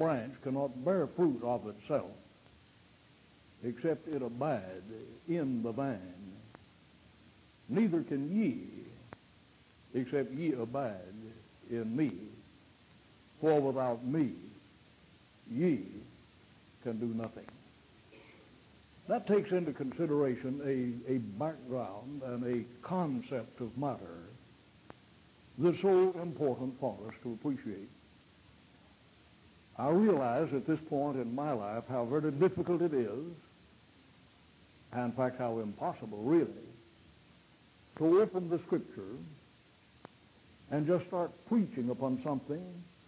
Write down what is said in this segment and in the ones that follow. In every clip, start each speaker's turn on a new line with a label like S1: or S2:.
S1: branch cannot bear fruit of itself, except it abide in the vine. Neither can ye, except ye abide in me. For without me, ye can do nothing. That takes into consideration a background and a concept of matter that's so important for us to appreciate. I realize at this point in my life how very difficult it is, and in fact how impossible really, to open the Scripture and just start preaching upon something,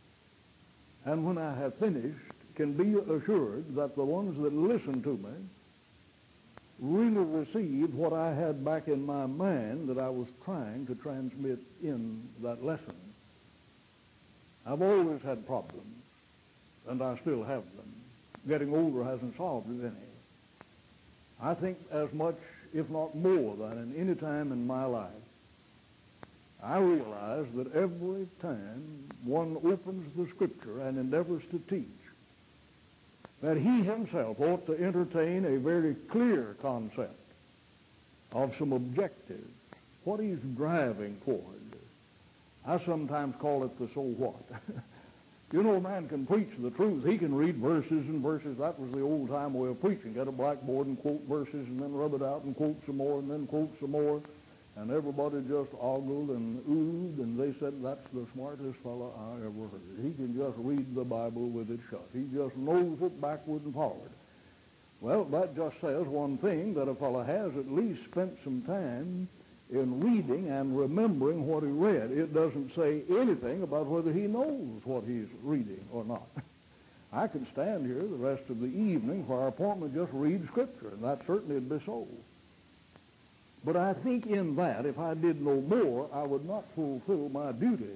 S1: and when I have finished, can be assured that the ones that listen to me really received what I had back in my mind that I was trying to transmit in that lesson. I've always had problems, and I still have them. Getting older hasn't solved any. I think as much, if not more, than in any time in my life, I realize that every time one opens the Scripture and endeavors to teach, that he himself ought to entertain a very clear concept of some objectives, what he's driving toward. I sometimes call it the so what. You know, a man can preach the truth. He can read verses and verses. That was the old-time way of preaching. Get a blackboard and quote verses and then rub it out and quote some more and then quote some more. And everybody just ogled and oohed, and they said, that's the smartest fellow I ever heard. He can just read the Bible with it shut. He just knows it backward and forward. Well, that just says one thing, that a fellow has at least spent some time in reading and remembering what he read. It doesn't say anything about whether he knows what he's reading or not. I could stand here the rest of the evening for our appointment just read Scripture, and that certainly would be so. But I think in that, if I did no more, I would not fulfill my duty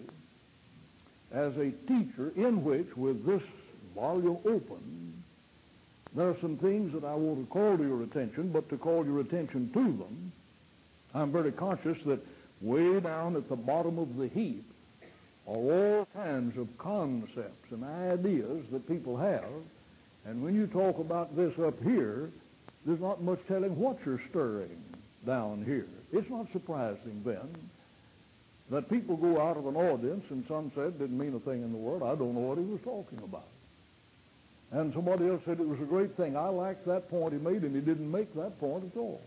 S1: as a teacher, in which, with this volume open, there are some things that I want to call to your attention, but to call your attention to them, I'm very conscious that way down at the bottom of the heap are all kinds of concepts and ideas that people have, and when you talk about this up here, there's not much telling what you're stirring down here. It's not surprising then that people go out of an audience and some said didn't mean a thing in the world. I don't know what he was talking about. And somebody else said it was a great thing. I liked that point he made, and he didn't make that point at all.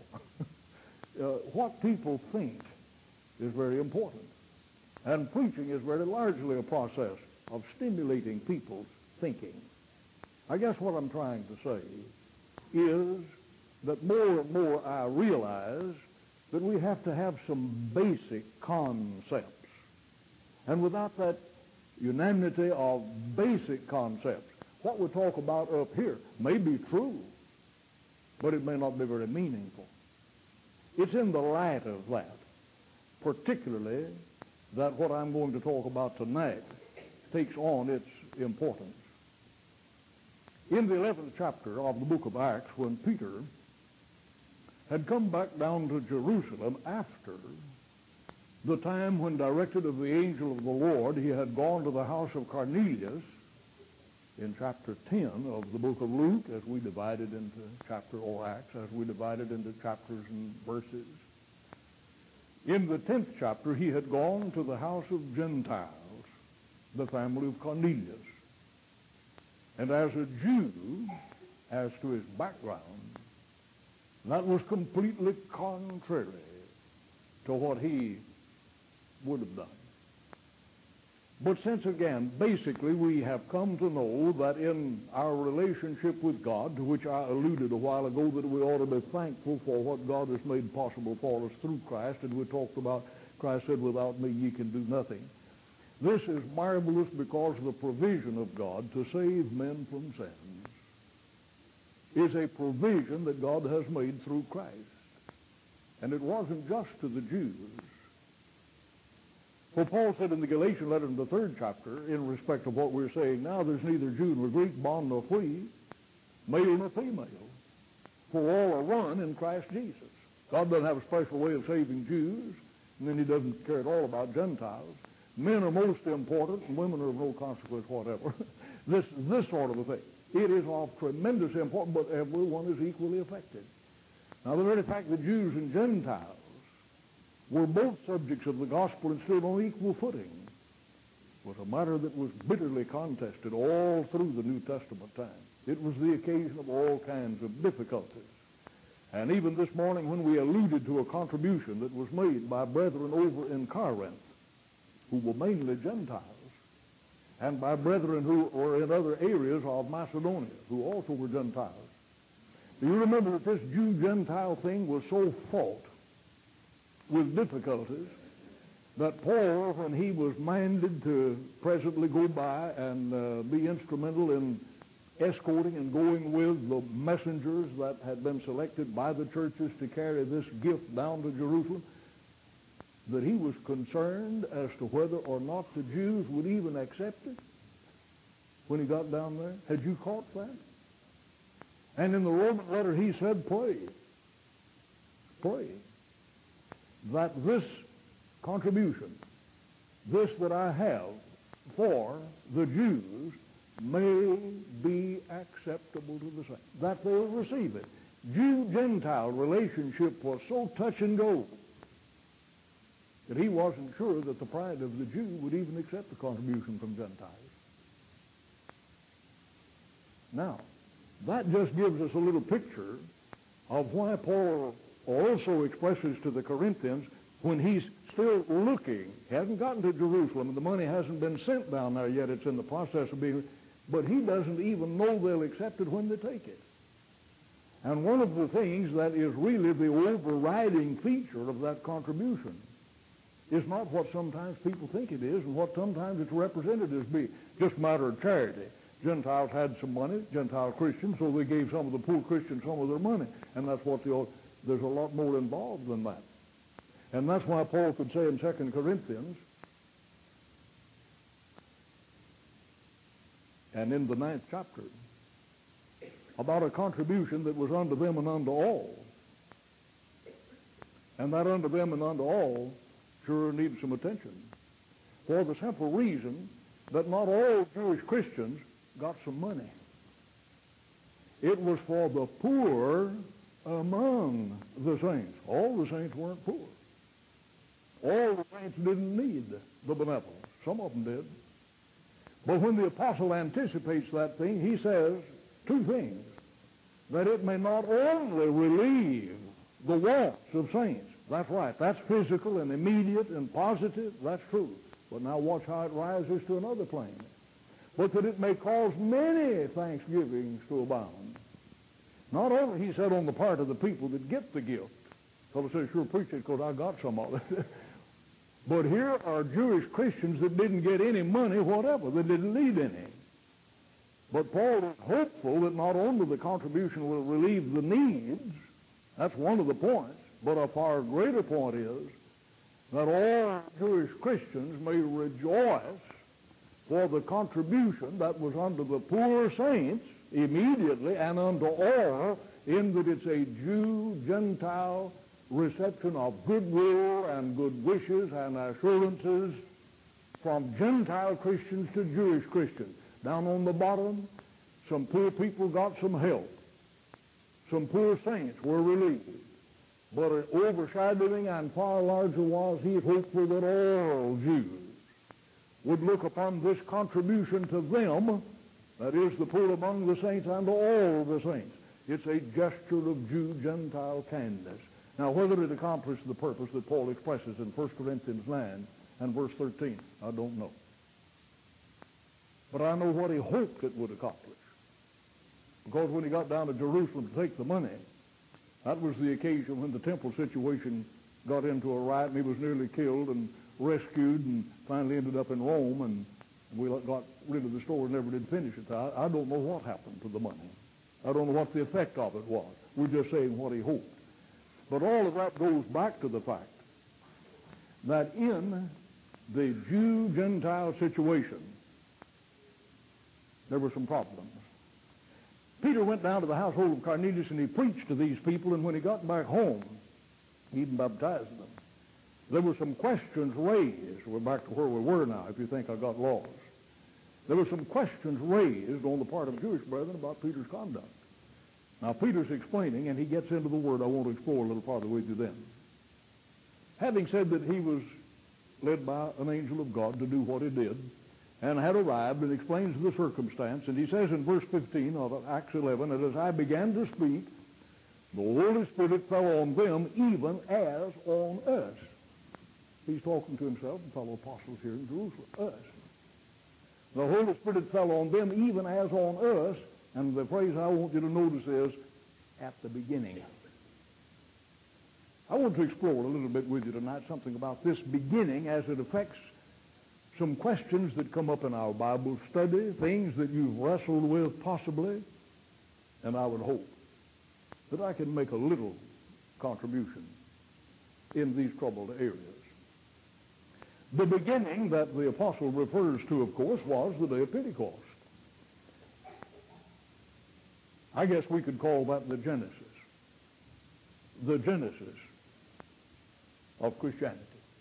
S1: What people think is very important. And preaching is very largely a process of stimulating people's thinking. I guess what I'm trying to say is that more and more I realize that we have to have some basic concepts. And without that unanimity of basic concepts, what we talk about up here may be true, but it may not be very meaningful. It's in the light of that, particularly, that what I'm going to talk about tonight takes on its importance. In the 11th chapter of the book of Acts, when Peter had come back down to Jerusalem after the time when, directed of the angel of the Lord, he had gone to the house of Cornelius in chapter 10 of the book of Luke, as we divided into chapter or Acts, as we divided into chapters and verses. In the 10th chapter, he had gone to the house of Gentiles, the family of Cornelius. And as a Jew, as to his background, that was completely contrary to what he would have done. But since, again, basically we have come to know that in our relationship with God, to which I alluded a while ago, that we ought to be thankful for what God has made possible for us through Christ, and we talked about, Christ said, without me ye can do nothing. This is marvelous because the provision of God to save men from sins is a provision that God has made through Christ. And it wasn't just to the Jews. For Paul said in the Galatian letter in the 3rd chapter, in respect of what we're saying now, there's neither Jew nor Greek, bond nor free, male nor female, for all are one in Christ Jesus. God doesn't have a special way of saving Jews, and then he doesn't care at all about Gentiles. Men are most important, and women are of no consequence whatever. this sort of a thing. It is of tremendous importance, but everyone is equally affected. Now, the very fact that Jews and Gentiles were both subjects of the gospel and stood on equal footing was a matter that was bitterly contested all through the New Testament time. It was the occasion of all kinds of difficulties. And even this morning when we alluded to a contribution that was made by brethren over in Corinth, who were mainly Gentiles, and by brethren who were in other areas of Macedonia, who also were Gentiles, do you remember that this Jew-Gentile thing was so fraught with difficulties that Paul, when he was minded to presently go by and be instrumental in escorting and going with the messengers that had been selected by the churches to carry this gift down to Jerusalem, that he was concerned as to whether or not the Jews would even accept it when he got down there. Had you caught that? And in the Roman letter he said, pray that this contribution, this that I have for the Jews, may be acceptable to the saints, that they'll receive it. Jew-Gentile relationship was so touch and go that he wasn't sure that the pride of the Jew would even accept the contribution from Gentiles. Now, that just gives us a little picture of why Paul also expresses to the Corinthians, when he's still looking, he hasn't gotten to Jerusalem, and the money hasn't been sent down there yet, it's in the process of being, but he doesn't even know they'll accept it when they take it. And one of the things that is really the overriding feature of that contribution is not what sometimes people think it is and what sometimes it's represented as being, just a matter of charity. Gentiles had some money, Gentile Christians, so they gave some of the poor Christians some of their money. And that's what there's a lot more involved than that. And that's why Paul could say in 2 Corinthians, and in the 9th chapter, about a contribution that was unto them and unto all. And that unto them and unto all sure needs some attention. For the simple reason that not all Jewish Christians got some money. It was for the poor among the saints. All the saints weren't poor. All the saints didn't need the benevolence. Some of them did. But when the apostle anticipates that thing, he says two things. That it may not only relieve the wants of saints. That's right. That's physical and immediate and positive. That's true. But now watch how it rises to another plane. But that it may cause many thanksgivings to abound. Not only, he said, on the part of the people that get the gift. So they say, sure, preach it because I got some of it. But here are Jewish Christians that didn't get any money whatever. They didn't need any. But Paul is hopeful that not only the contribution will relieve the needs, that's one of the points, but a far greater point is that all Jewish Christians may rejoice for the contribution that was unto the poor saints immediately and unto all, in that it's a Jew-Gentile reception of goodwill and good wishes and assurances from Gentile Christians to Jewish Christians. Down on the bottom, some poor people got some help. Some poor saints were relieved. But an overshadowing and far larger was he hopeful that all Jews would look upon this contribution to them, that is, the poor among the saints, and to all the saints. It's a gesture of Jew-Gentile kindness. Now, whether it accomplished the purpose that Paul expresses in 1 Corinthians 9 and verse 13, I don't know. But I know what he hoped it would accomplish. Because when he got down to Jerusalem to take the money, that was the occasion when the temple situation got into a riot and he was nearly killed and rescued and finally ended up in Rome, and we got rid of the store and never did finish it. I don't know what happened to the money. I don't know what the effect of it was. We're just saying what he hoped. But all of that goes back to the fact that in the Jew-Gentile situation, there were some problems. Peter went down to the household of Cornelius and he preached to these people, and when he got back home, he even baptized them. There were some questions raised. We're back to where we were now, if you think I got lost. there were some questions raised on the part of Jewish brethren about Peter's conduct. Now, Peter's explaining, and he gets into the word I want to explore a little farther with you then. Having said that he was led by an angel of God to do what he did, and had arrived, and explains the circumstance, and he says in verse 15 of Acts 11, and as I began to speak, the Holy Spirit fell on them even as on us. He's talking to himself and fellow apostles here in Jerusalem, us. The Holy Spirit fell on them even as on us, and the phrase I want you to notice is, at the beginning. I want to explore a little bit with you tonight something about this beginning as it affects some questions that come up in our Bible study, things that you've wrestled with possibly, and I would hope that I can make a little contribution in these troubled areas. The beginning that the apostle refers to, of course, was the day of Pentecost. I guess we could call that the Genesis of Christianity.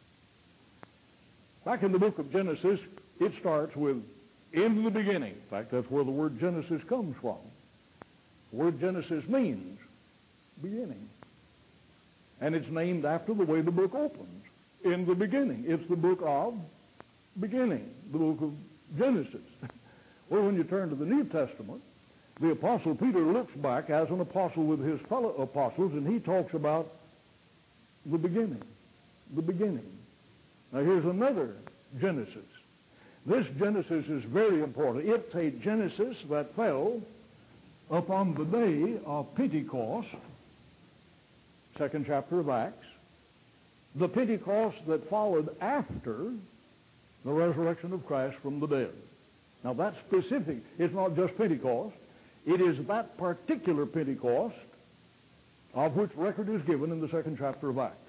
S1: Back in the book of Genesis, it starts with, in the beginning. In fact, that's where the word Genesis comes from. The word Genesis means beginning. And it's named after the way the book opens. In the beginning. It's the book of beginning, the book of Genesis. Well, when you turn to the New Testament, the Apostle Peter looks back as an apostle with his fellow apostles, and he talks about the beginning. The beginning. Now, here's another Genesis. This Genesis is very important. It's a Genesis that fell upon the day of Pentecost, second chapter of Acts, the Pentecost that followed after the resurrection of Christ from the dead. Now, that's specific. It's not just Pentecost. It is that particular Pentecost of which record is given in the second chapter of Acts.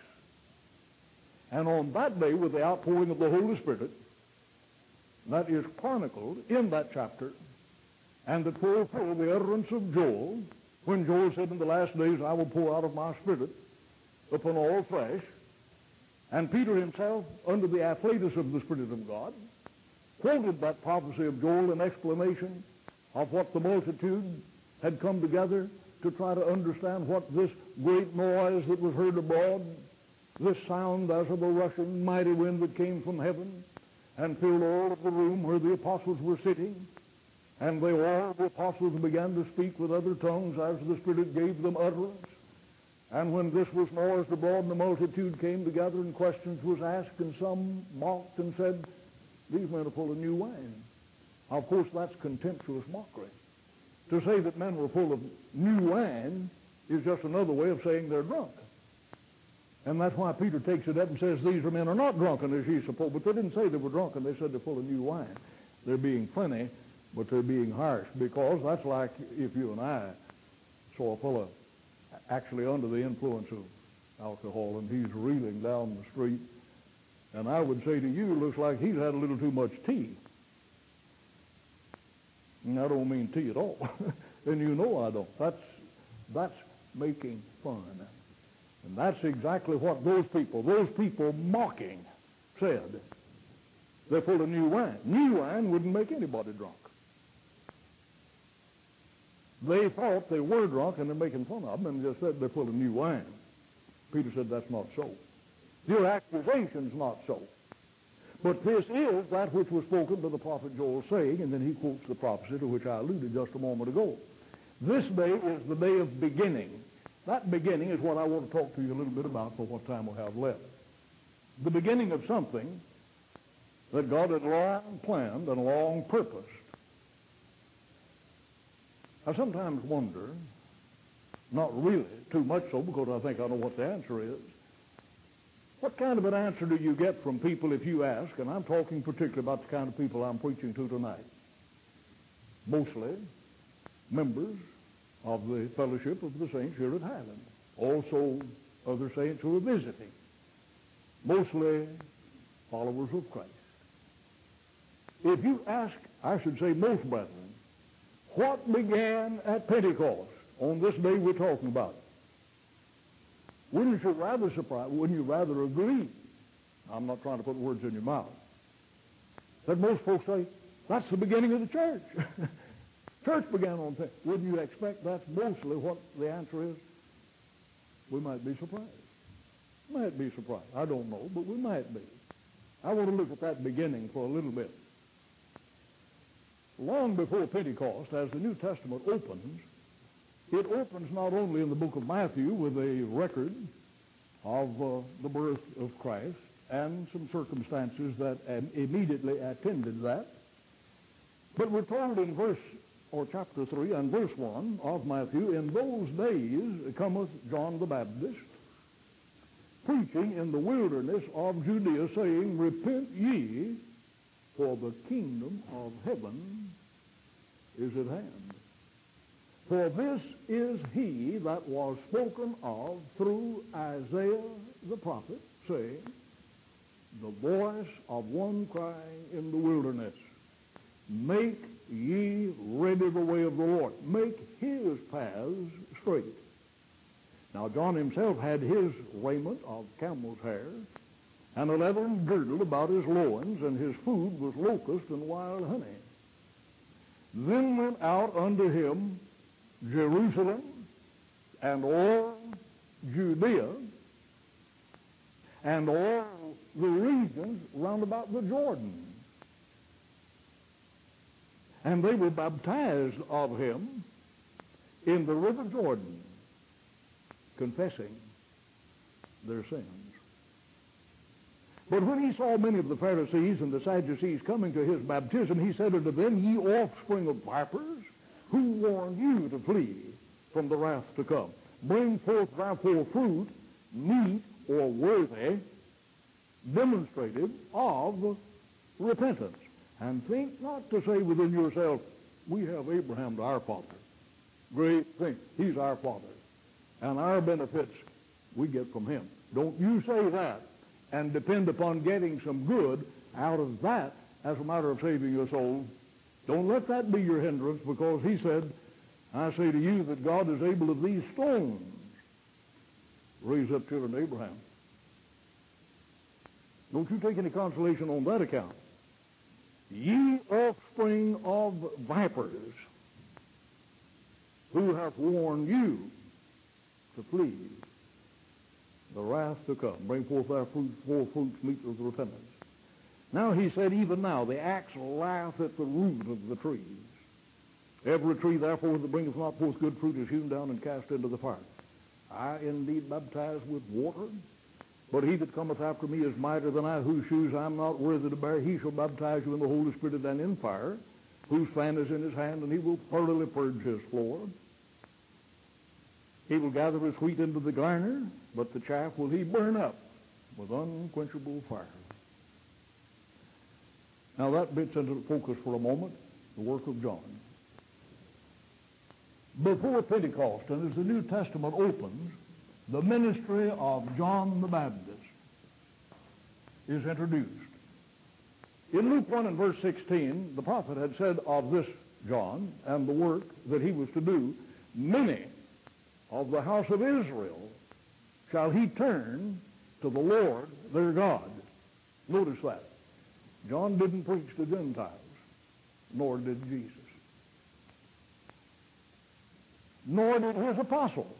S1: And on that day, with the outpouring of the Holy Spirit, that is chronicled in that chapter, and that fulfilled the utterance of Joel, when Joel said, in the last days I will pour out of my Spirit upon all flesh. And Peter himself, under the afflatus of the Spirit of God, quoted that prophecy of Joel in explanation of what the multitude had come together to try to understand what this great noise that was heard abroad, this sound as of a rushing mighty wind that came from heaven and filled all of the room where the apostles were sitting. And they all, the apostles, began to speak with other tongues as the Spirit gave them utterance. And when this was noised abroad, and the multitude came together, and questions was asked, and some mocked and said, these men are full of new wine. Of course, that's contemptuous mockery. To say that men were full of new wine is just another way of saying they're drunk. And that's why Peter takes it up and says, these men are not drunken as ye suppose. But they didn't say they were drunken. They said they're full of new wine. They're being funny, but they're being harsh. Because that's like if you and I saw a fellow actually under the influence of alcohol, and he's reeling down the street. And I would say to you, looks like he's had a little too much tea. And I don't mean tea at all. And you know I don't. That's making fun. And that's exactly what those people mocking, said. They're full of new wine. New wine wouldn't make anybody drunk. They thought they were drunk, and they're making fun of them, and just said they're full of new wine. Peter said that's not so. Your accusation's not so. But this is that which was spoken by the prophet Joel, saying, and then he quotes the prophecy to which I alluded just a moment ago. This day is the day of beginning. That beginning is what I want to talk to you a little bit about for what time we have left. The beginning of something that God had long planned and long purposed. I sometimes wonder, not really too much so because I think I know what the answer is, what kind of an answer do you get from people if you ask, and I'm talking particularly about the kind of people I'm preaching to tonight, mostly members of the fellowship of the saints here at Highland, also other saints who are visiting, mostly followers of Christ. If you ask, I should say most brethren, what began at Pentecost on this day we're talking about, wouldn't you rather agree, I'm not trying to put words in your mouth, that most folks say That's the beginning of the church. Church began on things. Wouldn't you expect that's mostly what the answer is? We might be surprised. Might be surprised. I don't know, but we might be. I want to look at that beginning for a little bit. Long before Pentecost, as the New Testament opens, it opens not only in the book of Matthew with a record of the birth of Christ and some circumstances that immediately attended that, but we're told in chapter 3 and verse 1 of Matthew, in those days cometh John the Baptist, preaching in the wilderness of Judea, saying, Repent ye, for the kingdom of heaven is at hand. For this is he that was spoken of through Isaiah the prophet, saying, The voice of one crying in the wilderness, Make ye ready the way of the Lord. Make his paths straight. Now John himself had his raiment of camel's hair, and a leathern girdle about his loins, and his food was locust and wild honey. Then went out unto him Jerusalem and all Judea and all the regions round about the Jordan. And they were baptized of him in the river Jordan, confessing their sins. But when he saw many of the Pharisees and the Sadducees coming to his baptism, he said unto them, Ye offspring of vipers, who warned you to flee from the wrath to come? Bring forth therefore fruit, meet or worthy, demonstrated of repentance. And think not to say within yourself, We have Abraham to our father. Great thing. He's our father. And our benefits we get from him. Don't you say that and depend upon getting some good out of that as a matter of saving your soul. Don't let that be your hindrance, because he said, I say to you that God is able of these stones raise up children to Abraham. Don't you take any consolation on that account. Ye offspring of vipers, who hath warned you to flee the wrath to come. Bring forth thy fruits, meet with repentance. Now he said, even now the axe lieth at the root of the trees. Every tree, therefore, that bringeth not forth good fruit is hewn down and cast into the fire. I indeed baptize with water, but he that cometh after me is mightier than I, whose shoes I am not worthy to bear. He shall baptize you in the Holy Spirit and in fire, whose fan is in his hand, and he will thoroughly purge his floor. He will gather his wheat into the garner, but the chaff will he burn up with unquenchable fire. Now that bit's into focus for a moment, the work of John. Before Pentecost, and as the New Testament opens, the ministry of John the Baptist is introduced. In Luke 1 and verse 16, the prophet had said of this John and the work that he was to do, many of the house of Israel shall he turn to the Lord their God. Notice that. John didn't preach to Gentiles, nor did Jesus. Nor did his apostles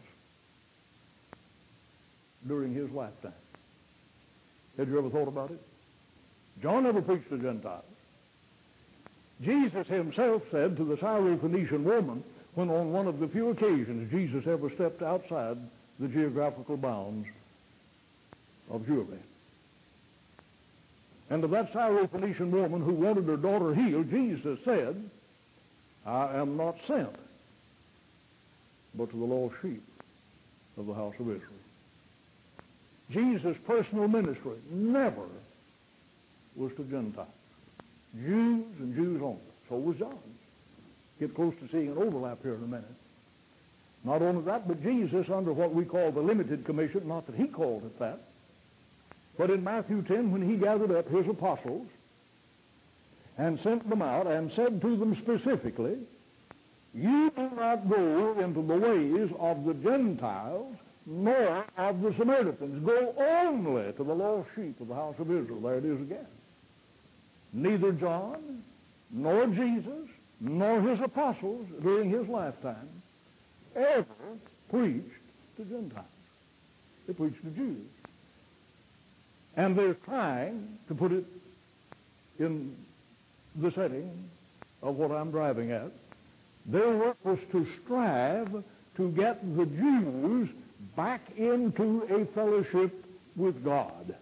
S1: during his lifetime. Had you ever thought about it? John never preached to Gentiles. Jesus himself said to the Syrophoenician woman, when on one of the few occasions Jesus ever stepped outside the geographical bounds of Jewry. And to that Syrophoenician woman who wanted her daughter healed, Jesus said, I am not sent but to the lost sheep of the house of Israel. Jesus' personal ministry never was to Gentiles. Jews and Jews only. So was John's. Get close to seeing an overlap here in a minute. Not only that, but Jesus, under what we call the limited commission, not that he called it that, but in Matthew 10, when he gathered up his apostles and sent them out and said to them specifically, you do not go into the ways of the Gentiles, nor of the Samaritans. Go only to the lost sheep of the house of Israel. There it is again. Neither John nor Jesus, nor his apostles during his lifetime ever preached to Gentiles. They preached to Jews. And they're trying to put it in the setting of what I'm driving at. Their work was to strive to get the Jews back into a fellowship with God.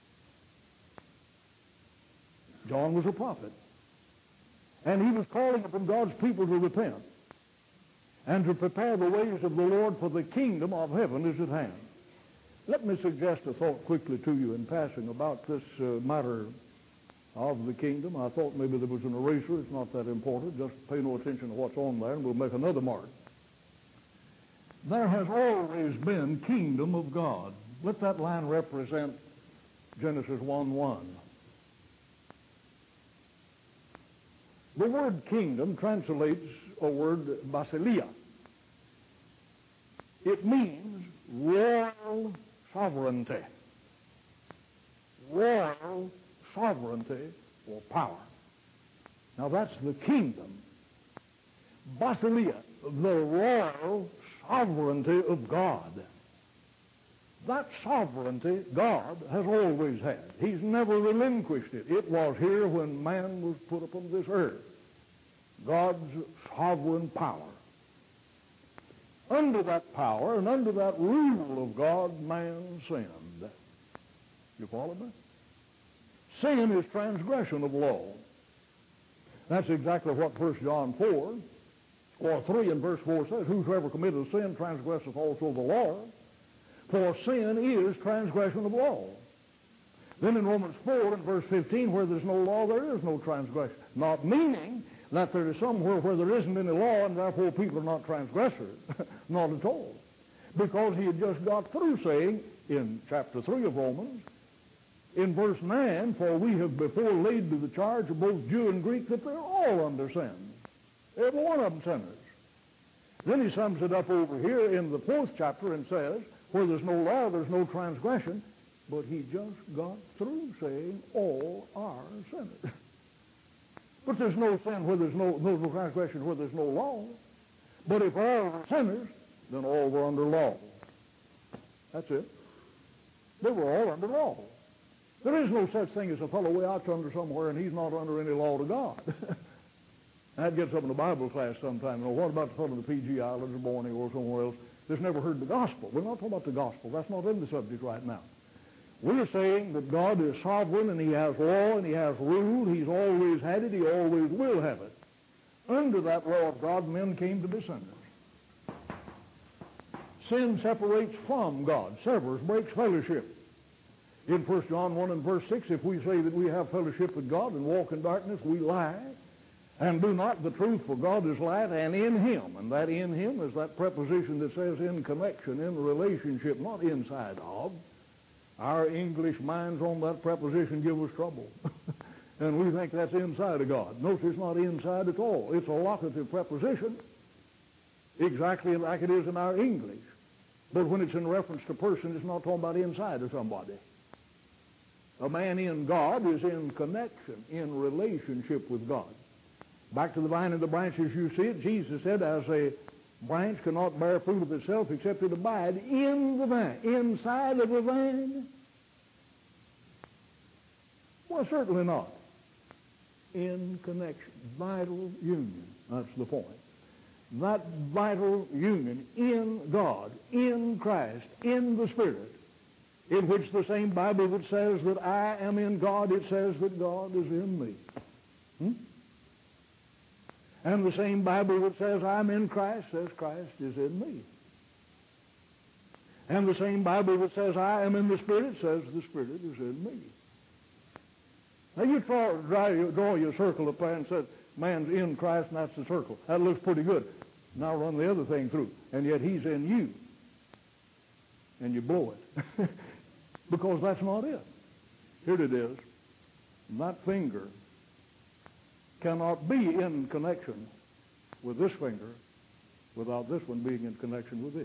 S1: John was a prophet, and he was calling upon God's people to repent and to prepare the ways of the Lord, for the kingdom of heaven is at hand. Let me suggest a thought quickly to you in passing about this matter of the kingdom. I thought maybe there was an eraser. It's not that important. Just pay no attention to what's on there, and we'll make another mark. There has always been kingdom of God. Let that line represent Genesis 1:1. The word kingdom translates a word basileia. It means royal sovereignty. Royal sovereignty or power. Now that's the kingdom. Basileia, the royal sovereignty of God. That sovereignty God has always had. He's never relinquished it. It was here when man was put upon this earth. God's sovereign power. Under that power and under that rule of God, man sinned. You follow me? Sin is transgression of law. That's exactly what 1 John 4 or 3 and verse 4 says. Whosoever committeth sin transgresseth also the law. For sin is transgression of law. Then in Romans 4 and verse 15, where there's no law, there is no transgression. Not meaning that there is somewhere where there isn't any law and therefore people are not transgressors. Not at all. Because he had just got through saying in chapter 3 of Romans, in verse 9, for we have before laid to the charge of both Jew and Greek that they're all under sin. Every one of them sinners. Then he sums it up over here in the 4th chapter and says, where there's no law, there's no transgression. But he just got through saying all are sinners. But there's no sin where there's no transgression where there's no law. But if all were sinners, then all were under law. That's it. They were all under law. There is no such thing as a fellow way out under somewhere and he's not under any law to God. That gets up in the Bible class sometime. You know, what about the fellow in the PG Islands or Borneo or somewhere else that's never heard the gospel? We're not talking about the gospel. That's not in the subject right now. We're saying that God is sovereign and he has law and he has rule. He's always had it. He always will have it. Under that law of God, men came to be sinners. Sin separates from God, severs, breaks fellowship. In 1 John 1 and verse 6, if we say that we have fellowship with God and walk in darkness, we lie and do not the truth, for God is light, and in him. And that in him is that preposition that says in connection, in relationship, not inside of. Our English minds on that preposition give us trouble. And we think that's inside of God. Notice it's not inside at all. It's a locative preposition, exactly like it is in our English. But when it's in reference to person, it's not talking about inside of somebody. A man in God is in connection, in relationship with God. Back to the vine and the branches, you see it. Jesus said, as a branch cannot bear fruit of itself except it abide in the vine. Inside of the vine? Well, certainly not. In connection. Vital union. That's the point. That vital union in God, in Christ, in the Spirit, in which the same Bible that says that I am in God, it says that God is in me. And the same Bible that says I'm in Christ says Christ is in me. And the same Bible that says I am in the Spirit says the Spirit is in me. Now you draw your circle up there and say, man's in Christ and that's the circle. That looks pretty good. Now run the other thing through. And yet he's in you. And you blow it. Because that's not it. Here it is. That finger cannot be in connection with this finger without this one being in connection with this.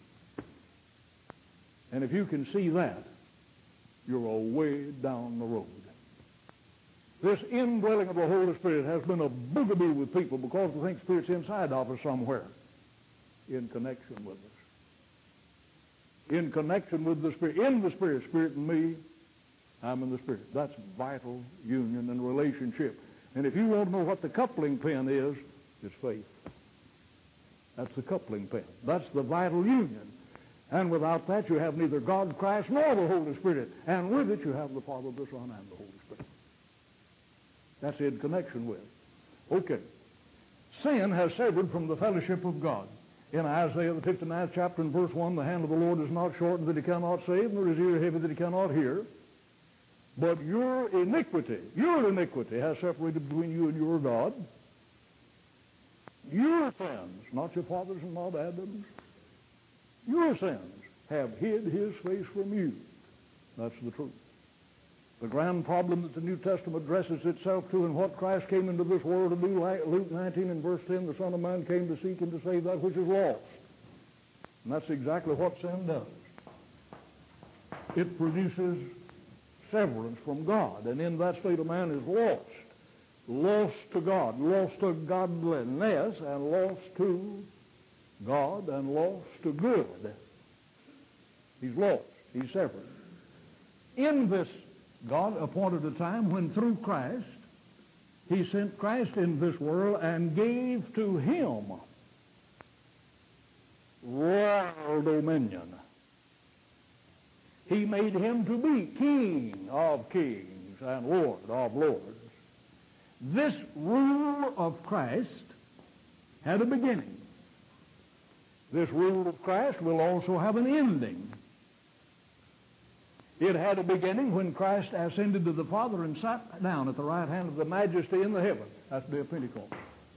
S1: And if you can see that, you're a way down the road. This indwelling of the Holy Spirit has been a boogaboo with people because they think Spirit's inside of us somewhere in connection with us. In connection with the Spirit. In the Spirit. Spirit in me, I'm in the Spirit. That's vital union and relationship. And if you want to know what the coupling pin is, it's faith. That's the coupling pin. That's the vital union. And without that, you have neither God, Christ, nor the Holy Spirit. And with it, you have the Father, the Son, and the Holy Spirit. That's in connection with. Okay. Sin has severed from the fellowship of God. In Isaiah, the 59th chapter and verse 1, the hand of the Lord is not shortened that he cannot save, nor his ear heavy that he cannot hear. But your iniquity has separated between you and your God. Your sins, not your father's and not Adam's, your sins have hid his face from you. That's the truth. The grand problem that the New Testament addresses itself to and what Christ came into this world to do, Luke 19 and verse 10, the Son of Man came to seek and to save that which is lost. And that's exactly what sin does. It produces severance from God, and in that state a man is lost. Lost to God, lost to godliness, and lost to God, and lost to good. He's lost. He's severed. In this, God appointed a time when through Christ, he sent Christ in this world and gave to him royal dominion. He made him to be King of kings and Lord of lords. This rule of Christ had a beginning. This rule of Christ will also have an ending. It had a beginning when Christ ascended to the Father and sat down at the right hand of the Majesty in the heaven. That's the day of Pentecost.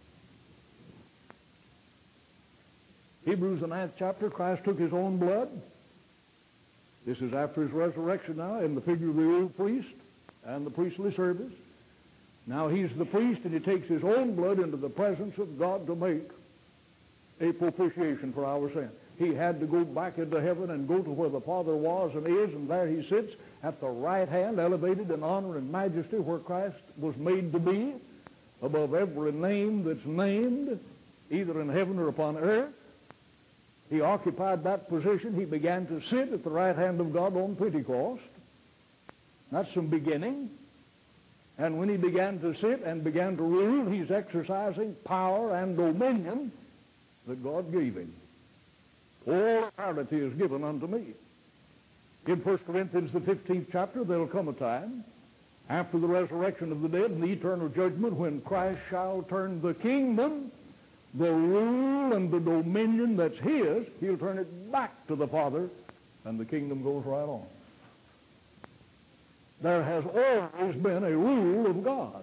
S1: Hebrews the 9th chapter, Christ took his own blood. This is after his resurrection now in the figure of the old priest and the priestly service. Now he's the priest and he takes his own blood into the presence of God to make a propitiation for our sin. He had to go back into heaven and go to where the Father was and is, and there he sits at the right hand, elevated in honor and majesty, where Christ was made to be, above every name that's named, either in heaven or upon earth. He occupied that position. He began to sit at the right hand of God on Pentecost. That's some beginning. And when he began to sit and began to rule, he's exercising power and dominion that God gave him. All authority is given unto me. In 1 Corinthians, the 15th chapter, there will come a time after the resurrection of the dead and the eternal judgment when Christ shall turn the kingdom, the rule and the dominion that's his, he'll turn it back to the Father, and the kingdom goes right on. There has always been a rule of God.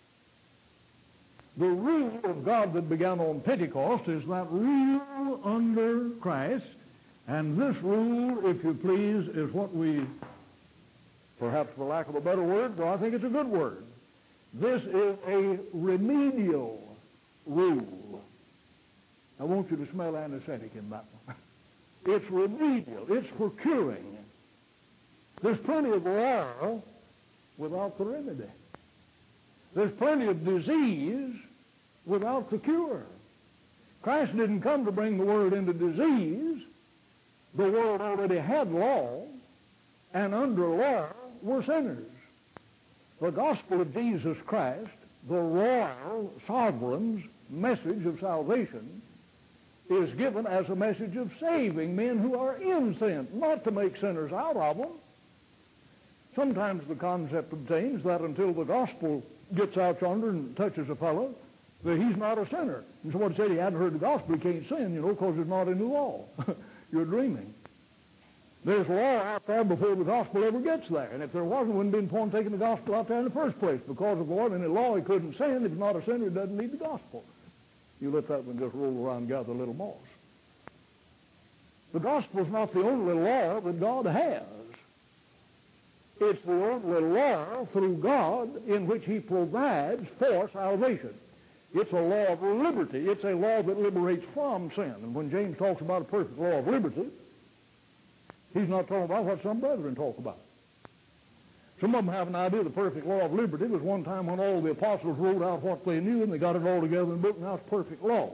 S1: The rule of God that began on Pentecost is that rule under Christ, and this rule, if you please, is what we, perhaps for lack of a better word, but I think it's a good word, this is a remedial rule. I want you to smell anesthetic in that one. It's remedial. It's for curing. There's plenty of law without the remedy. There's plenty of disease without the cure. Christ didn't come to bring the world into disease. The world already had law, and under law were sinners. The gospel of Jesus Christ, the royal sovereign's message of salvation, is given as a message of saving men who are in sin, not to make sinners out of them. Sometimes the concept obtains that until the gospel gets out yonder and touches a fellow, that he's not a sinner. And someone said he hadn't heard the gospel, he can't sin, because it's not in the law. You're dreaming. There's law out there before the gospel ever gets there. And if there wasn't, it wouldn't have been point taking the gospel out there in the first place. Because if there wasn't any law, he couldn't sin. If he's not a sinner, he doesn't need the gospel. You let that one just roll around and gather a little moss. The gospel's not the only law that God has. It's the only law through God in which he provides for salvation. It's a law of liberty. It's a law that liberates from sin. And when James talks about a perfect law of liberty, he's not talking about what some brethren talk about. Some of them have an idea the perfect law of liberty was one time when all the apostles wrote out what they knew and they got it all together in a book, and now it's perfect law.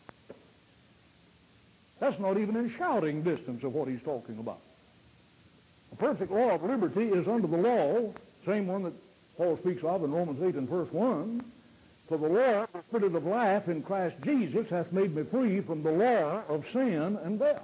S1: That's not even in shouting distance of what he's talking about. The perfect law of liberty is under the law, same one that Paul speaks of in Romans 8 and verse 1. For the law, the spirit of life in Christ Jesus, hath made me free from the law of sin and death.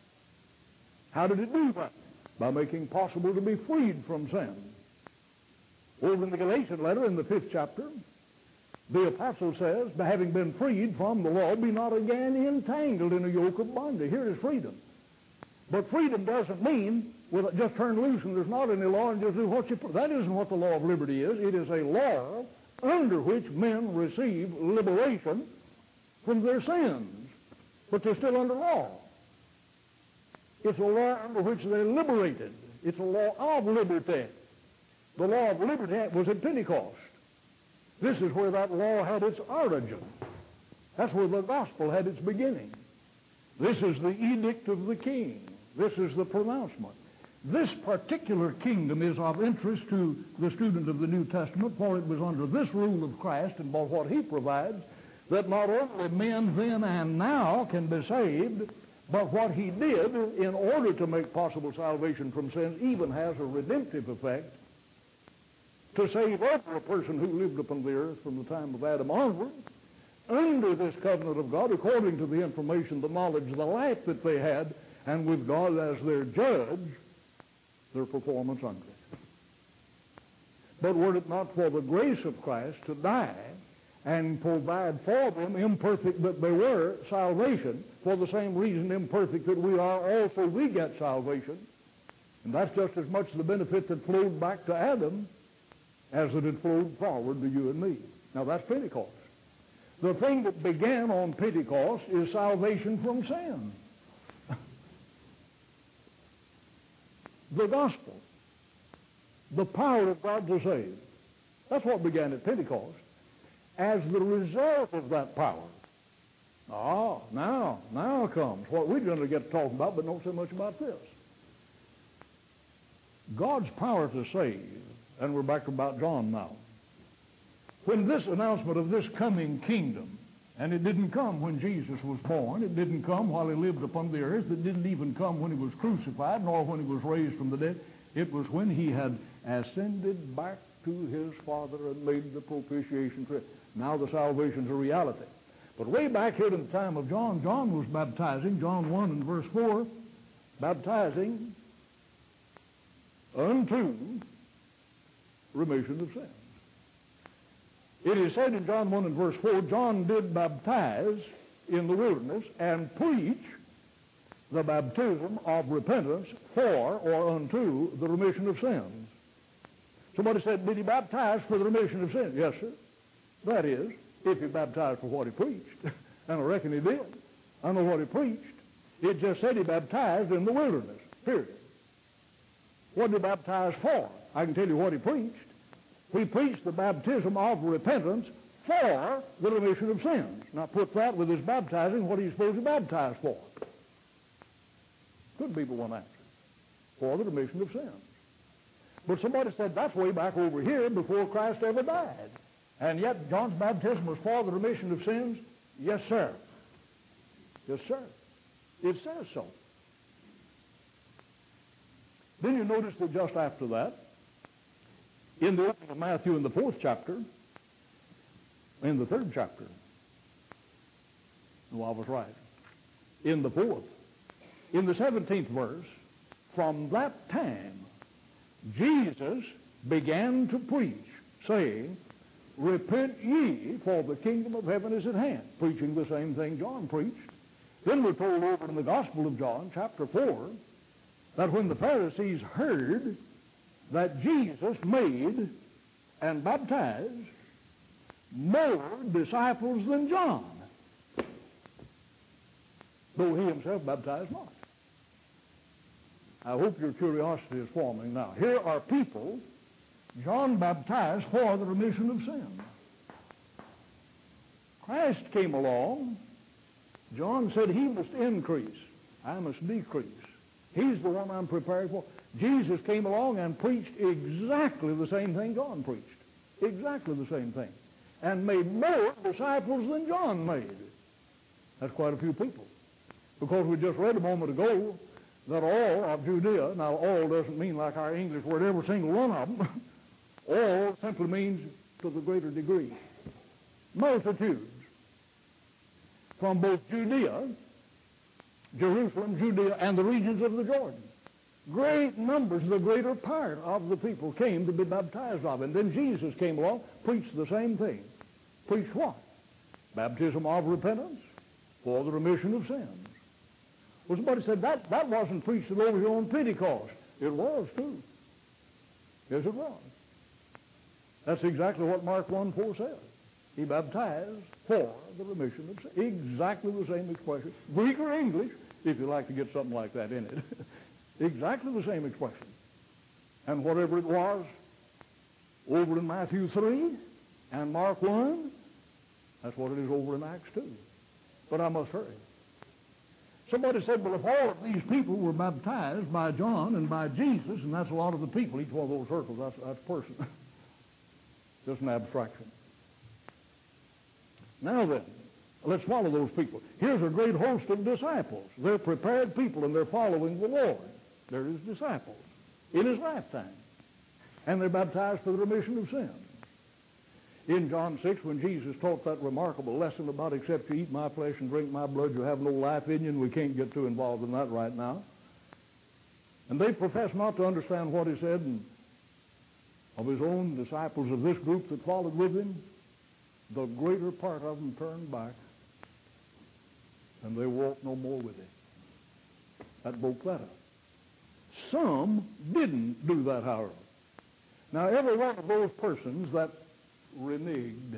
S1: How did it do that? By making possible to be freed from sin. Over in the Galatian letter, in the 5th chapter, the apostle says, by having been freed from the law, be not again entangled in a yoke of bondage. Here is freedom. But freedom doesn't mean just turn loose and there's not any law and just do what you... That isn't what the law of liberty is. It is a law under which men receive liberation from their sins. But they're still under law. It's a law under which they're liberated. It's a law of liberty. The law of liberty was at Pentecost. This is where that law had its origin. That's where the gospel had its beginning. This is the edict of the king. This is the pronouncement. This particular kingdom is of interest to the student of the New Testament, for it was under this rule of Christ and by what he provides that not only men then and now can be saved, but what he did in order to make possible salvation from sins even has a redemptive effect to save every person who lived upon the earth from the time of Adam onward, under this covenant of God, according to the information, the knowledge, the life that they had, and with God as their judge, their performance under it. But were it not for the grace of Christ to die and provide for them, imperfect that they were, salvation, for the same reason imperfect that we are, also we get salvation. And that's just as much the benefit that flowed back to Adam as it had flowed forward to you and me. Now that's Pentecost. The thing that began on Pentecost is salvation from sin. The gospel. The power of God to save. That's what began at Pentecost. As the result of that power. Now comes what we're going to get to talk about, but not so much about this. God's power to save. And we're back about John now. When this announcement of this coming kingdom, and it didn't come when Jesus was born, it didn't come while he lived upon the earth, it didn't even come when he was crucified, nor when he was raised from the dead. It was when he had ascended back to his Father and made the propitiation for it. Now the salvation's a reality. But way back here in the time of John, John was baptizing, John 1 and verse 4, baptizing unto remission of sins. It is said in John 1 and verse 4, John did baptize in the wilderness and preach the baptism of repentance for or unto the remission of sins. Somebody said, did he baptize for the remission of sins? Yes, sir. That is, if he baptized for what he preached. And I reckon he did. I know what he preached. It just said he baptized in the wilderness, period. What did he baptize for? I can tell you what he preached. He preached the baptism of repentance for the remission of sins. Now put that with his baptizing, what are you supposed to baptize for? Good people won't answer. For the remission of sins. But somebody said that's way back over here before Christ ever died. And yet John's baptism was for the remission of sins? Yes, sir. Yes, sir. It says so. Then you notice that just after that, in the opening of Matthew in the 4th chapter, in the 3rd chapter, no, I was right, in the 4th, in the 17th verse, from that time, Jesus began to preach, saying, repent ye, for the kingdom of heaven is at hand, preaching the same thing John preached. Then we're told over in the Gospel of John, chapter 4, that when the Pharisees heard that Jesus made and baptized more disciples than John, though he himself baptized not. I hope your curiosity is forming now. Here are people John baptized for the remission of sin. Christ came along. John said he must increase. I must decrease. He's the one I'm preparing for. Jesus came along and preached exactly the same thing John preached. Exactly the same thing. And made more disciples than John made. That's quite a few people. Because we just read a moment ago that all of Judea, now all doesn't mean like our English word, every single one of them. All simply means to the greater degree. Multitudes. From both Judea, Jerusalem, Judea, and the regions of the Jordan. Great numbers, the greater part of the people came to be baptized of. And then Jesus came along, preached the same thing. Preached what? Baptism of repentance for the remission of sins. Well, somebody said that wasn't preached over here on Pentecost. It was, too. Yes, it was. That's exactly what Mark 1:4 says. He baptized for the remission of sins. Exactly the same expression. Greek or English, if you like to get something like that in it. Exactly the same expression. And whatever it was over in Matthew 3 and Mark 1, that's what it is over in Acts 2. But I must hurry. Somebody said, well, if all of these people were baptized by John and by Jesus, and that's a lot of the people, each one of those circles, that's a person. Just an abstraction. Now then, let's follow those people. Here's a great host of disciples. They're prepared people, and they're following the Lord. They're his disciples in his lifetime. And they're baptized for the remission of sins. In John 6, when Jesus taught that remarkable lesson about except you eat my flesh and drink my blood, you have no life in you, and we can't get too involved in that right now. And they profess not to understand what he said, and of his own disciples of this group that followed with him, the greater part of them turned back, and they walked no more with him. That broke that up. Some didn't do that, however. Now, every one of those persons that reneged,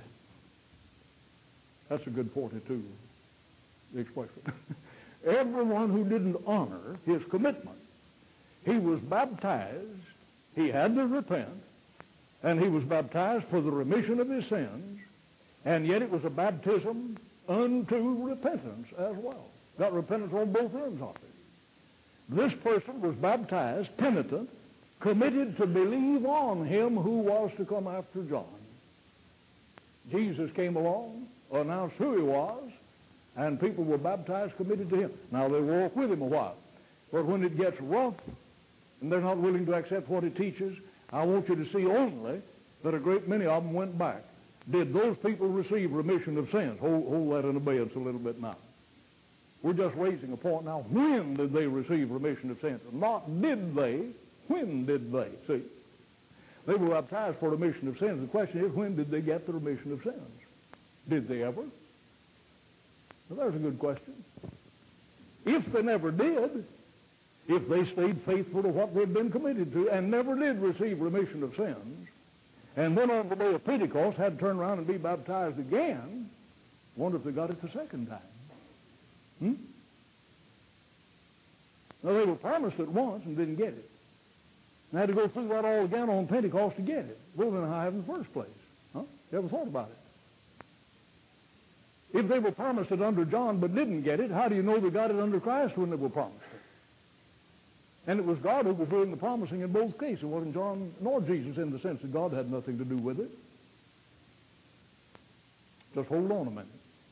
S1: that's a good 42 expression. Everyone who didn't honor his commitment, he was baptized, he had to repent, and he was baptized for the remission of his sins, and yet it was a baptism unto repentance as well. Got repentance on both ends of it. This person was baptized, penitent, committed to believe on him who was to come after John. Jesus came along, announced who he was, and people were baptized, committed to him. Now, they walk with him a while. But when it gets rough, and they're not willing to accept what he teaches, I want you to see only that a great many of them went back. Did those people receive remission of sins? Hold that in abeyance a little bit now. We're just raising a point now. When did they receive remission of sins? Not did they. When did they? See? They were baptized for remission of sins. The question is, when did they get the remission of sins? Did they ever? Well, there's a good question. If they never did, if they stayed faithful to what they'd been committed to and never did receive remission of sins, and went on the day of Pentecost, had to turn around and be baptized again, wonder if they got it the second time. Now, they were promised it once and didn't get it. And had to go through that all again on Pentecost to get it. Well, then how in the first place? Huh? You ever thought about it? If they were promised it under John but didn't get it, how do you know they got it under Christ when they were promised it? And it was God who was doing the promising in both cases. It wasn't John nor Jesus, in the sense that God had nothing to do with it. Just hold on a minute.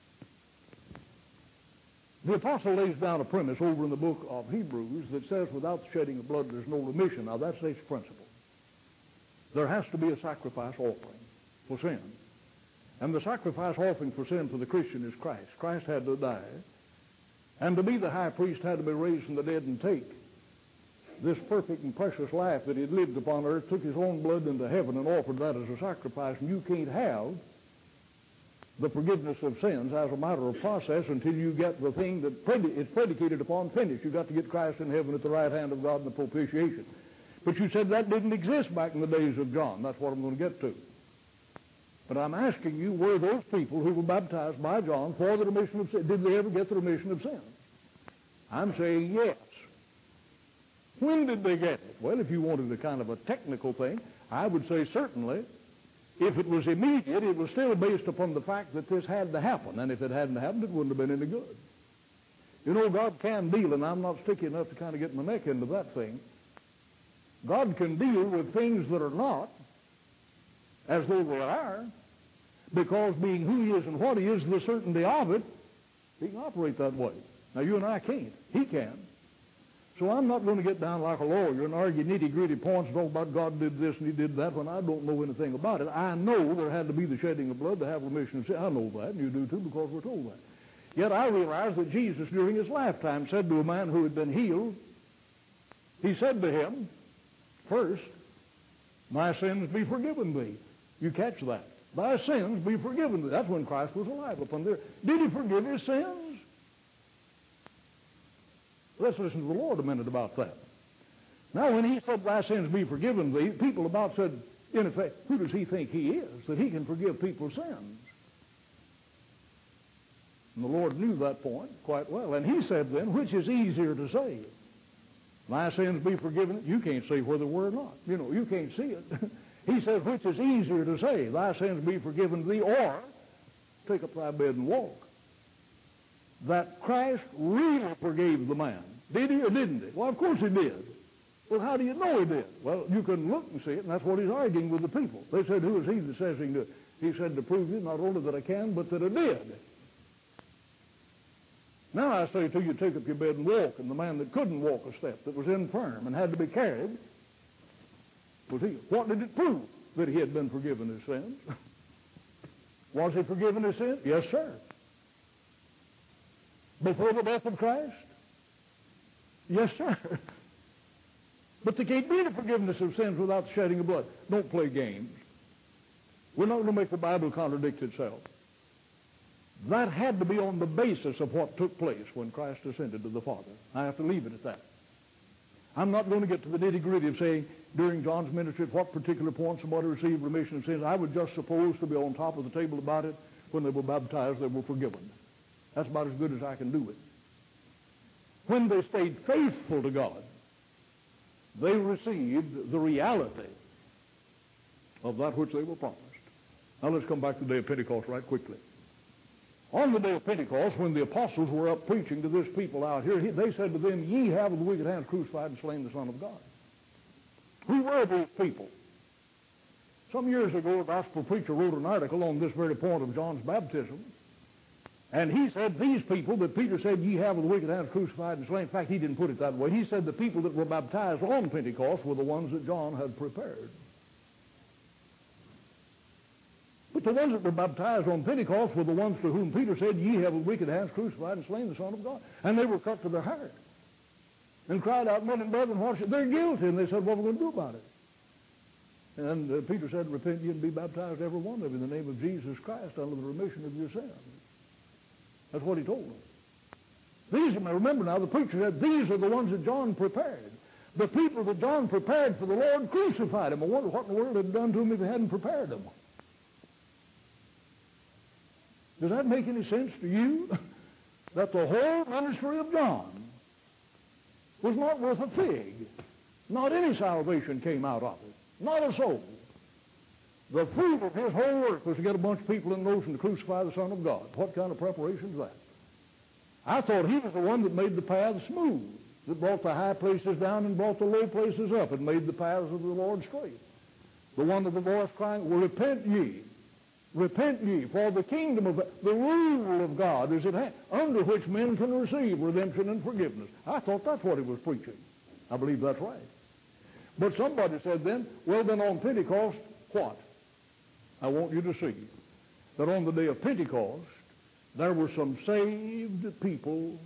S1: The apostle lays down a premise over in the book of Hebrews that says without the shedding of blood there's no remission. Now that's its principle. There has to be a sacrifice offering for sin. And the sacrifice offering for sin for the Christian is Christ. Christ had to die. And to be the high priest had to be raised from the dead and take this perfect and precious life that he had lived upon earth, took his own blood into heaven and offered that as a sacrifice. And you can't have the forgiveness of sins as a matter of process until you get the thing that is predicated upon finished. You've got to get Christ in heaven at the right hand of God in the propitiation. But you said that didn't exist back in the days of John. That's what I'm going to get to. But I'm asking you, were those people who were baptized by John for the remission of sins, did they ever get the remission of sins? I'm saying yes. When did they get it? Well, if you wanted a kind of a technical thing, I would say certainly. If it was immediate, it was still based upon the fact that this had to happen. And if it hadn't happened, it wouldn't have been any good. You know, God can deal, and I'm not sticky enough to kind of get my neck into that thing. God can deal with things that are not as though they are, because being who He is and what He is, the certainty of it, He can operate that way. Now, you and I can't. He can. So I'm not going to get down like a lawyer and argue nitty-gritty points and talk about God did this and He did that when I don't know anything about it. I know there had to be the shedding of blood to have remission of sin. I know that, and you do too, because we're told that. Yet I realize that Jesus, during His lifetime, said to a man who had been healed, He said to him, first, "My sins be forgiven thee." You catch that. "Thy sins be forgiven thee." That's when Christ was alive upon the earth. Did He forgive his sins? Let's listen to the Lord a minute about that. Now, when He said, "Thy sins be forgiven thee," people about said, in effect, who does He think He is, that He can forgive people's sins? And the Lord knew that point quite well. And He said then, which is easier to say? "My sins be forgiven." You can't say whether they were or not. You know, you can't see it. He said, which is easier to say? "Thy sins be forgiven thee," or "take up thy bed and walk." That Christ really forgave the man. Did He or didn't He? Well, of course He did. Well, how do you know He did? Well, you can look and see it, and that's what He's arguing with the people. They said, "Who is He that says He can do it?" He said, "To prove you not only that I can, but that I did." Now I say to you, take up your bed and walk. And the man that couldn't walk a step, that was infirm and had to be carried, was healed. What did it prove? That he had been forgiven his sins. Was he forgiven his sins? Yes, sir. Before the death of Christ? Yes, sir. But there can't be the forgiveness of sins without the shedding of blood. Don't play games. We're not going to make the Bible contradict itself. That had to be on the basis of what took place when Christ ascended to the Father. I have to leave it at that. I'm not going to get to the nitty-gritty of saying during John's ministry at what particular point somebody received remission of sins. I would just suppose to be on top of the table about it. When they were baptized, they were forgiven. That's about as good as I can do it. When they stayed faithful to God, they received the reality of that which they were promised. Now let's come back to the day of Pentecost right quickly. On the day of Pentecost, when the apostles were up preaching to this people out here, they said to them, "Ye have with wicked hands crucified and slain the Son of God." Who were these people? Some years ago, a gospel preacher wrote an article on this very point of John's baptism, and he said these people that Peter said, "Ye have with wicked hands crucified and slain." In fact, he didn't put it that way. He said the people that were baptized on Pentecost were the ones that John had prepared. But the ones that were baptized on Pentecost were the ones to whom Peter said, "Ye have with wicked hands crucified and slain the Son of God." And they were cut to their heart and cried out, "Men and brethren, what shall..." They're guilty. And they said, "What are we going to do about it?" And Peter said, "Repent ye and be baptized, every one of you, in the name of Jesus Christ, unto the remission of your sins." That's what he told them. These, remember now, the preacher said, these are the ones that John prepared. The people that John prepared for the Lord crucified him. I wonder what in the world had done to him if he hadn't prepared them. Does that make any sense to you? That the whole ministry of John was not worth a fig. Not any salvation came out of it. Not a soul. The fruit of his whole work was to get a bunch of people in motion to crucify the Son of God. What kind of preparation is that? I thought he was the one that made the paths smooth, that brought the high places down and brought the low places up and made the paths of the Lord straight. The one of the voice crying, "Well, repent ye. Repent ye, for the kingdom of the rule of God is at hand, under which men can receive redemption and forgiveness." I thought that's what he was preaching. I believe that's right. But somebody said then, well, then on Pentecost, what? I want you to see that on the day of Pentecost, there were some saved people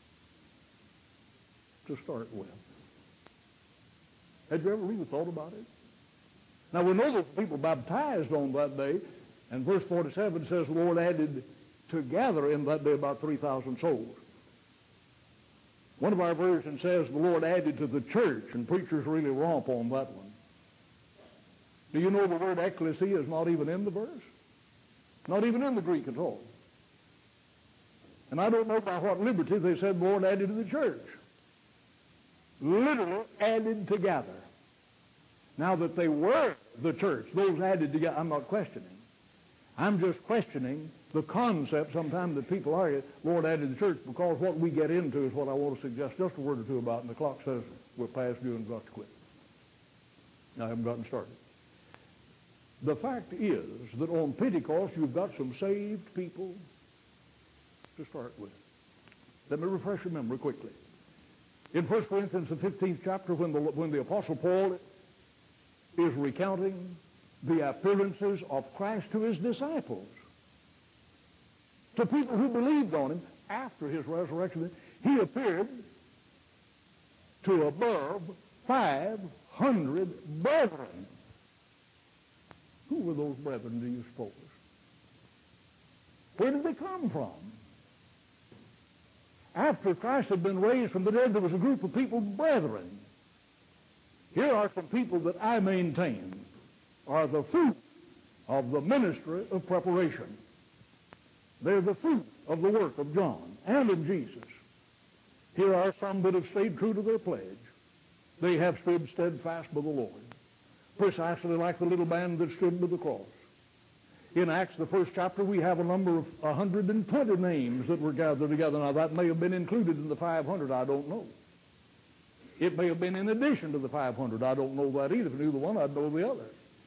S1: to start with. Had you ever really thought about it? Now, we know that people baptized on that day. And verse 47 says, the Lord added together in that day about 3,000 souls. One of our versions says the Lord added to the church, and preachers really romp on that one. Do you know the word ecclesia is not even in the verse? Not even in the Greek at all. And I don't know by what liberty they said the Lord added to the church. Literally added together. Now that they were the church, those added together, I'm not questioning. I'm just questioning the concept sometimes that people argue, Lord added the church, because what we get into is what I want to suggest just a word or two about, and the clock says we're past due and got to quit. I haven't gotten started. The fact is that on Pentecost you've got some saved people to start with. Let me refresh your memory quickly. In 1 Corinthians, the 15th chapter, when the Apostle Paul is recounting the appearances of Christ to his disciples, to people who believed on him after his resurrection, he appeared to above 500 brethren. Who were those brethren, do you suppose? Where did they come from? After Christ had been raised from the dead, there was a group of people, brethren. Here are some people that I maintain are the fruit of the ministry of preparation. They're the fruit of the work of John and of Jesus. Here are some that have stayed true to their pledge. They have stood steadfast by the Lord, precisely like the little band that stood by the cross. In Acts, the first chapter, we have a number of 120 names that were gathered together. Now, that may have been included in the 500. I don't know. It may have been in addition to the 500. I don't know that either. If I knew the one, I'd know the other.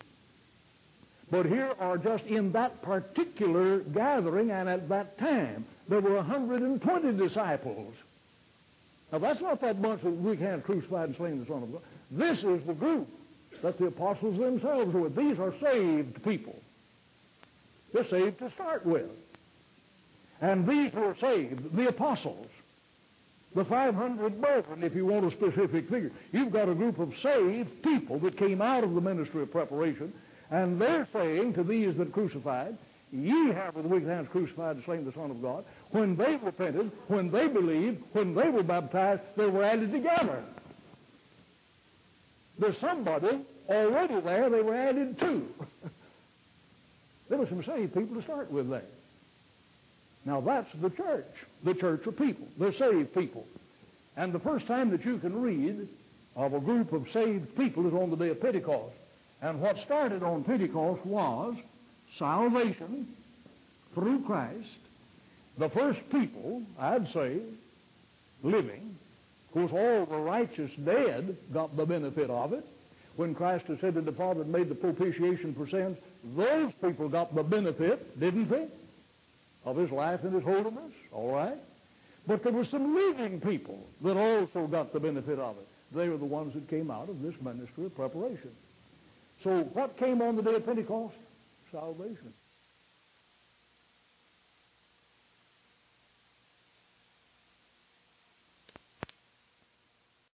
S1: But here are just in that particular gathering and at that time, there were 120 disciples. Now, that's not that bunch that we can't crucified and slain the Son of God. This is the group that the apostles themselves were. These are saved people. They're saved to start with. And these were saved, the apostles, the 500 brethren, if you want a specific figure. You've got a group of saved people that came out of the ministry of preparation, and they're saying to these that crucified, ye have with wicked hands crucified and slain the Son of God. When they repented, when they believed, when they were baptized, they were added together. There's somebody already there they were added to. There were some saved people to start with there. Now that's the church of people. They're saved people. And the first time that you can read of a group of saved people is on the day of Pentecost. And what started on Pentecost was salvation through Christ. The first people, I'd say, living, of course all the righteous dead got the benefit of it. When Christ ascended the Father and made the propitiation for sins, those people got the benefit, didn't they, of his life and his holiness? All right. But there were some living people that also got the benefit of it. They were the ones that came out of this ministry of preparation. So what came on the day of Pentecost? Salvation.